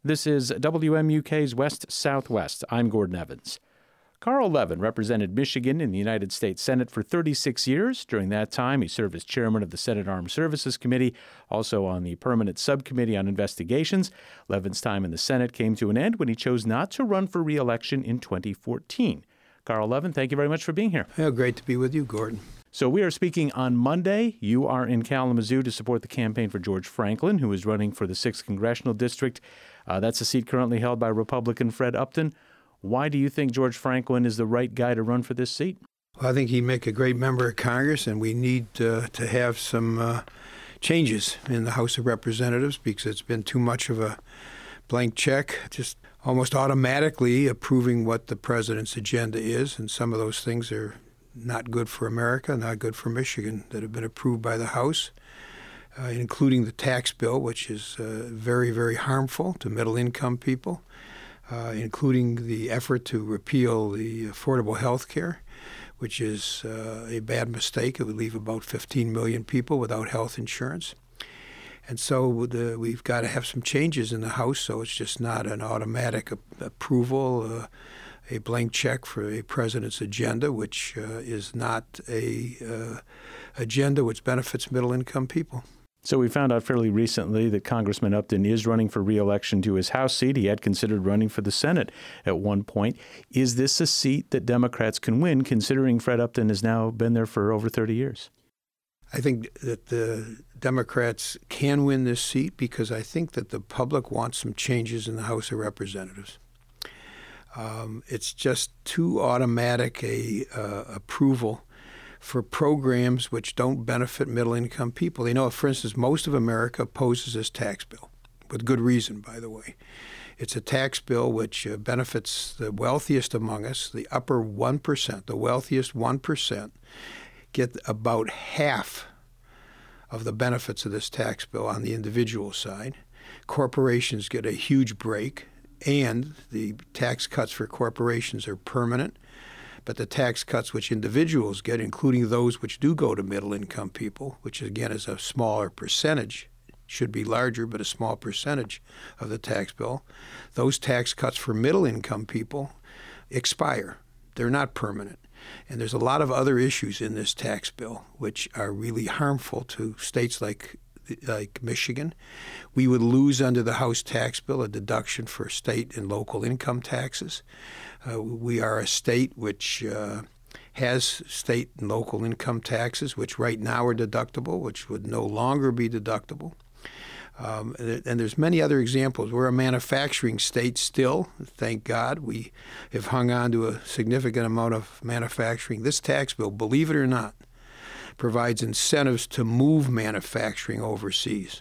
This is WMUK's West Southwest. I'm Gordon Evans. Carl Levin represented Michigan in the United States Senate for 36 years. During that time, he served as chairman of the Senate Armed Services Committee, also on the Permanent Subcommittee on Investigations. Levin's time in the Senate came to an end when he chose not to run for re-election in 2014. Carl Levin, thank you very much for being here. Yeah, great to be with you, Gordon. So we are speaking on Monday. You are in Kalamazoo to support the campaign for George Franklin, who is running for the 6th Congressional District. That's a seat currently held by Republican Fred Upton. Why do you think George Franklin is the right guy to run for this seat? Well, I think he'd make a great member of Congress, and we need to have some changes in the House of Representatives because it's been too much of a blank check, just almost automatically approving what the president's agenda is, and some of those things are not good for America, not good for Michigan, that have been approved by the House, including the tax bill, which is very, very harmful to middle-income people, including the effort to repeal the affordable health care, which is a bad mistake. It would leave about 15 million people without health insurance. And so we've got to have some changes in the House, so it's just not an automatic approval, a blank check for a president's agenda, which is not a agenda which benefits middle-income people. So we found out fairly recently that Congressman Upton is running for re-election to his House seat. He had considered running for the Senate at one point. Is this a seat that Democrats can win, considering Fred Upton has now been there for over 30 years? I think that the Democrats can win this seat because I think that the public wants some changes in the House of Representatives. It's just too automatic a approval for programs which don't benefit middle-income people. You know, for instance, most of America opposes this tax bill, with good reason, by the way. It's a tax bill which benefits the wealthiest among us, the upper 1%, the wealthiest 1%, get about half of the benefits of this tax bill on the individual side. Corporations get a huge break, and the tax cuts for corporations are permanent. But the tax cuts which individuals get, including those which do go to middle-income people, which again is a smaller percentage, should be larger, but a small percentage of the tax bill, those tax cuts for middle-income people expire. They're not permanent. And there's a lot of other issues in this tax bill which are really harmful to states like Michigan. We would lose under the House tax bill a deduction for state and local income taxes. We are a state which has state and local income taxes, which right now are deductible, which would no longer be deductible. And there's many other examples. We're a manufacturing state still, thank God. We have hung on to a significant amount of manufacturing. This tax bill, believe it or not, provides incentives to move manufacturing overseas.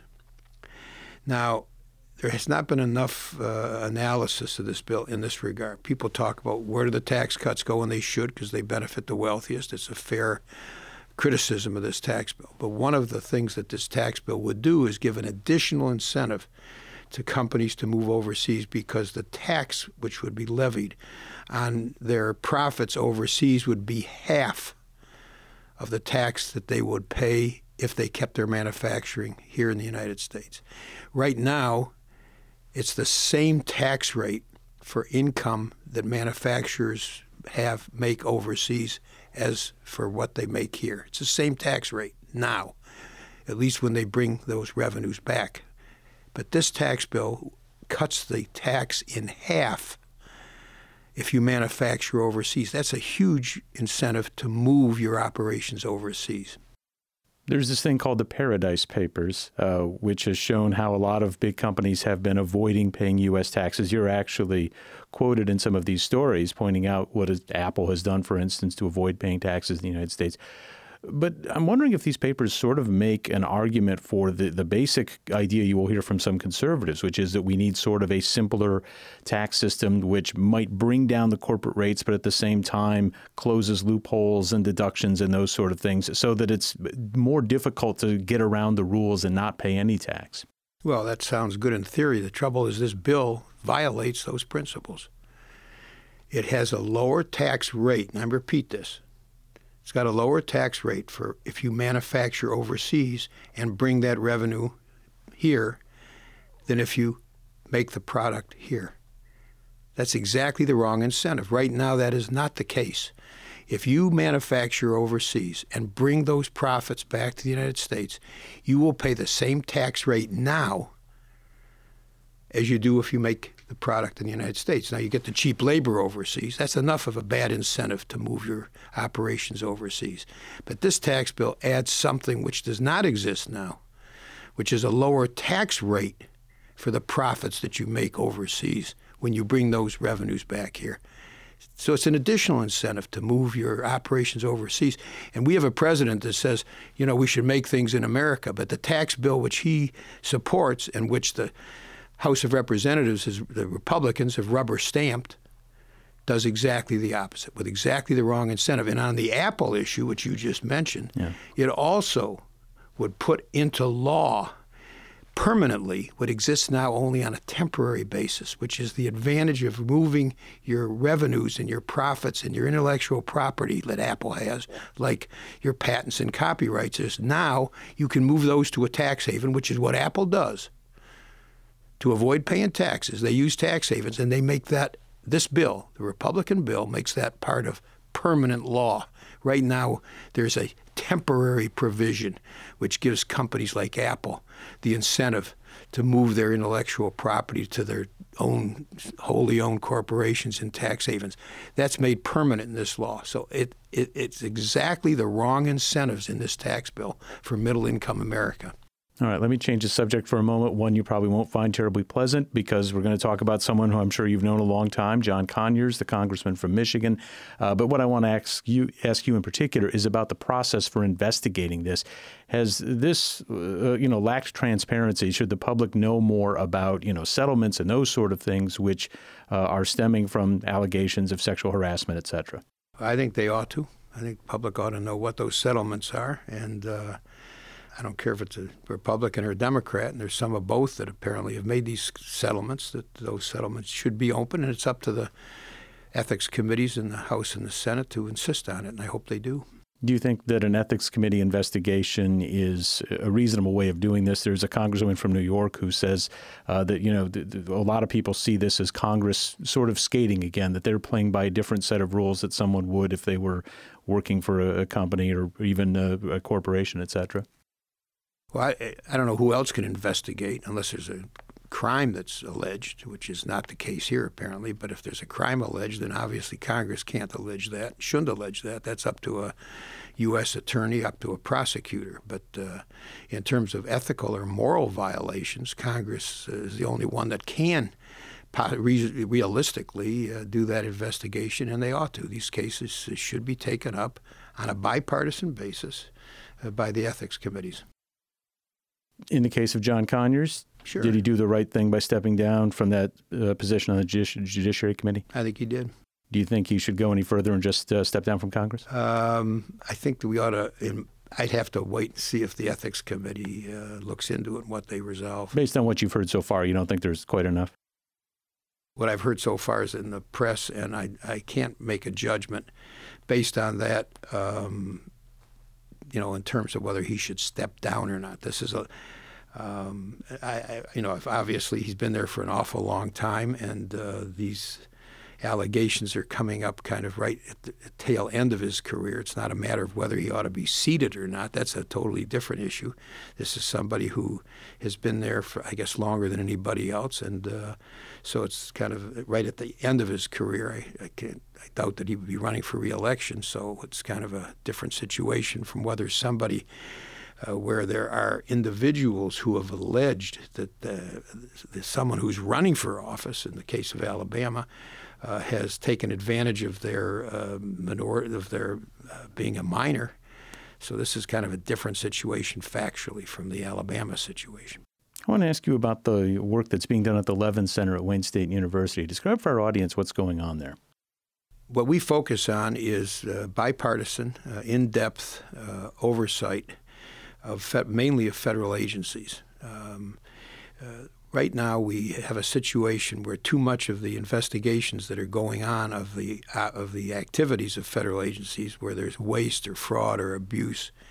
Now, there has not been enough analysis of this bill in this regard. People talk about where do the tax cuts go, and they should because they benefit the wealthiest. It's a fair criticism of this tax bill. But one of the things that this tax bill would do is give an additional incentive to companies to move overseas because the tax which would be levied on their profits overseas would be half of the tax that they would pay if they kept their manufacturing here in the United States. Right now, it's the same tax rate for income that manufacturers make overseas as for what they make here. It's the same tax rate now, at least when they bring those revenues back. But this tax bill cuts the tax in half if you manufacture overseas. That's a huge incentive to move your operations overseas. There's this thing called the Paradise Papers, which has shown how a lot of big companies have been avoiding paying U.S. taxes. You're actually quoted in some of these stories pointing out what Apple has done, for instance, to avoid paying taxes in the United States. But I'm wondering if these papers sort of make an argument for the basic idea you will hear from some conservatives, which is that we need sort of a simpler tax system which might bring down the corporate rates, but at the same time closes loopholes and deductions and those sort of things so that it's more difficult to get around the rules and not pay any tax. Well, that sounds good in theory. The trouble is this bill violates those principles. It has a lower tax rate, and I repeat this. It's got a lower tax rate for if you manufacture overseas and bring that revenue here than if you make the product here. That's exactly the wrong incentive. Right now, that is not the case. If you manufacture overseas and bring those profits back to the United States, you will pay the same tax rate now as you do if you make the product in the United States. Now, you get the cheap labor overseas. That's enough of a bad incentive to move your operations overseas. But this tax bill adds something which does not exist now, which is a lower tax rate for the profits that you make overseas when you bring those revenues back here. So it's an additional incentive to move your operations overseas. And we have a president that says, we should make things in America. But the tax bill which he supports and which the House of Representatives, the Republicans, have rubber stamped, does exactly the opposite, with exactly the wrong incentive. And on the Apple issue, which you just mentioned, it also would put into law permanently what exists now only on a temporary basis, which is the advantage of moving your revenues and your profits and your intellectual property that Apple has, like your patents and copyrights, is now you can move those to a tax haven, which is what Apple does. To avoid paying taxes, they use tax havens, and they make this bill, the Republican bill, makes that part of permanent law. Right now, there's a temporary provision which gives companies like Apple the incentive to move their intellectual property to their own wholly owned corporations in tax havens. That's made permanent in this law. So it's exactly the wrong incentives in this tax bill for middle-income America. All right, let me change the subject for a moment. One you probably won't find terribly pleasant, because we're going to talk about someone who I'm sure you've known a long time, John Conyers, the congressman from Michigan. But what I want to ask you in particular is about the process for investigating this. Has this, lacked transparency? Should the public know more about, settlements and those sort of things which are stemming from allegations of sexual harassment, et cetera? I think they ought to. I think the public ought to know what those settlements are, and I don't care if it's a Republican or a Democrat, and there's some of both that apparently have made these settlements, that those settlements should be open, and it's up to the ethics committees in the House and the Senate to insist on it, and I hope they do. Do you think that an ethics committee investigation is a reasonable way of doing this? There's a congresswoman from New York who says that, a lot of people see this as Congress sort of skating again, that they're playing by a different set of rules that someone would if they were working for a company or even a corporation, et cetera. Well, I don't know who else can investigate unless there's a crime that's alleged, which is not the case here apparently. But if there's a crime alleged, then obviously Congress can't allege that, shouldn't allege that. That's up to a U.S. attorney, up to a prosecutor. But in terms of ethical or moral violations, Congress is the only one that can realistically do that investigation, and they ought to. These cases should be taken up on a bipartisan basis by the ethics committees. In the case of John Conyers, sure. Did he do the right thing by stepping down from that position on the Judiciary Committee? I think he did. Do you think he should go any further and just step down from Congress? I think that we ought to. I'd have to wait and see if the Ethics Committee looks into it and what they resolve. Based on what you've heard so far, you don't think there's quite enough? What I've heard so far is in the press, and I can't make a judgment based on that. In terms of whether he should step down or not. This is obviously he's been there for an awful long time, and these allegations are coming up kind of right at the tail end of his career. It's not a matter of whether he ought to be seated or not. That's a totally different issue. This is somebody who has been there for, I guess, longer than anybody else, and so it's kind of right at the end of his career. I doubt that he would be running for re-election, so it's kind of a different situation from whether somebody where there are individuals who have alleged that someone who's running for office, in the case of Alabama, has taken advantage of their being a minor. So this is kind of a different situation factually from the Alabama situation. I want to ask you about the work that's being done at the Levin Center at Wayne State University. Describe for our audience what's going on there. What we focus on is bipartisan, in-depth oversight of mainly of federal agencies. Right now, we have a situation where too much of the investigations that are going on of the activities of federal agencies, where there's waste or fraud or abuse,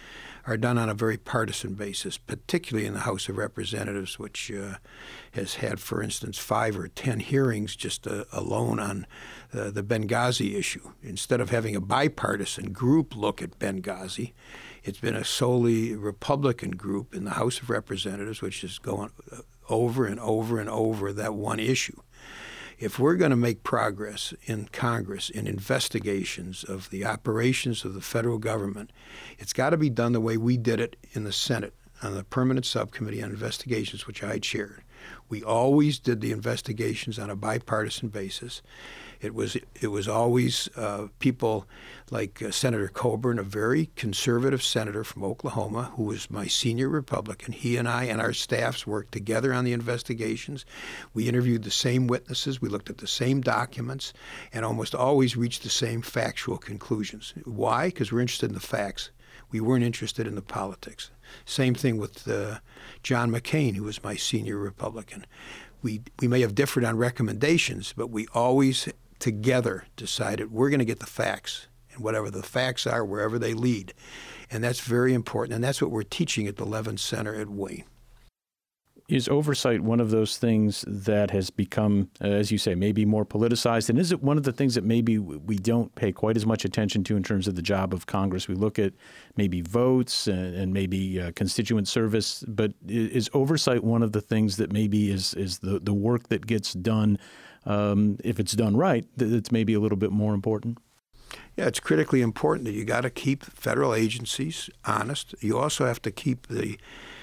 are done on a very partisan basis, particularly in the House of Representatives, which has had, for instance, 5 or 10 hearings just alone on the Benghazi issue. Instead of having a bipartisan group look at Benghazi, it's been a solely Republican group in the House of Representatives, which is going over and over and over that one issue. If we're going to make progress in Congress in investigations of the operations of the federal government, it's got to be done the way we did it in the Senate on the Permanent Subcommittee on Investigations, which I chaired. We always did the investigations on a bipartisan basis. It was always people like Senator Coburn, a very conservative senator from Oklahoma, who was my senior Republican. He and I and our staffs worked together on the investigations. We interviewed the same witnesses. We looked at the same documents and almost always reached the same factual conclusions. Why? Because we're interested in the facts. We weren't interested in the politics. Same thing with John McCain, who was my senior Republican. We may have differed on recommendations, but we always together decided we're going to get the facts, and whatever the facts are, wherever they lead. And that's very important, and that's what we're teaching at the Levin Center at Wayne. Is oversight one of those things that has become, as you say, maybe more politicized? And is it one of the things that maybe we don't pay quite as much attention to in terms of the job of Congress? We look at maybe votes and maybe constituent service, but is oversight one of the things that maybe is the work that gets done, if it's done right, that's maybe a little bit more important? Yeah, it's critically important that you got to keep federal agencies honest. You also have to keep the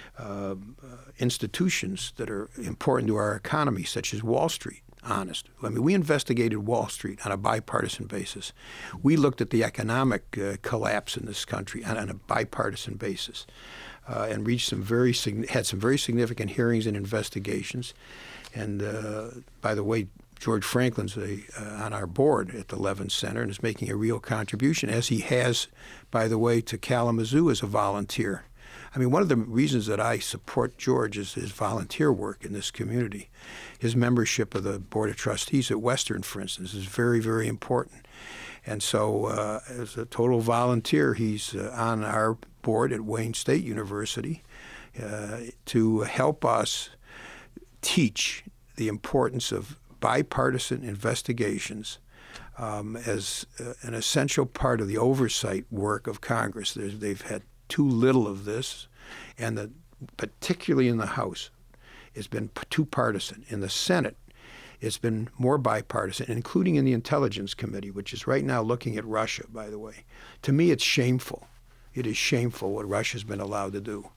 institutions that are important to our economy, such as Wall Street, honest. I mean, we investigated Wall Street on a bipartisan basis. We looked at the economic collapse in this country on a bipartisan basis, and had some very significant hearings and investigations. And by the way, George Franklin's on our board at the Levin Center and is making a real contribution, as he has, by the way, to Kalamazoo as a volunteer. I mean, one of the reasons that I support George is his volunteer work in this community. His membership of the Board of Trustees at Western, for instance, is very, very important. And so as a total volunteer, he's on our board at Wayne State University to help us teach the importance of bipartisan investigations as an essential part of the oversight work of Congress. They've had too little of this, and particularly in the House, it's been too partisan. In the Senate, it's been more bipartisan, including in the Intelligence Committee, which is right now looking at Russia, by the way. To me, it's shameful. It is shameful what Russia's been allowed to do.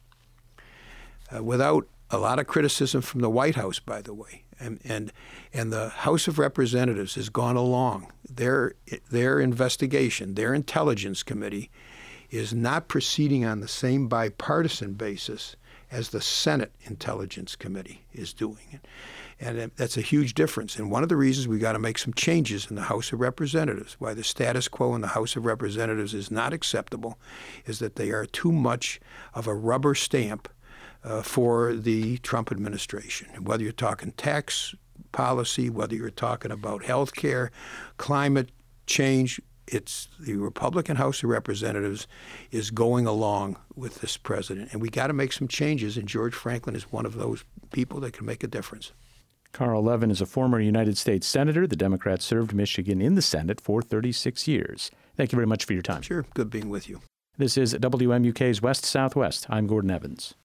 Without a lot of criticism from the White House, by the way, and the House of Representatives has gone along. Their investigation, their Intelligence Committee, is not proceeding on the same bipartisan basis as the Senate Intelligence Committee is doing. And that's a huge difference. And one of the reasons we got to make some changes in the House of Representatives, why the status quo in the House of Representatives is not acceptable, is that they are too much of a rubber stamp for the Trump administration. Whether you're talking tax policy, whether you're talking about health care, climate change, it's the Republican House of Representatives is going along with this president. And we got to make some changes, and George Franklin is one of those people that can make a difference. Carl Levin is a former United States Senator. The Democrats served Michigan in the Senate for 36 years. Thank you very much for your time. Sure. Good being with you. This is WMUK's West Southwest. I'm Gordon Evans.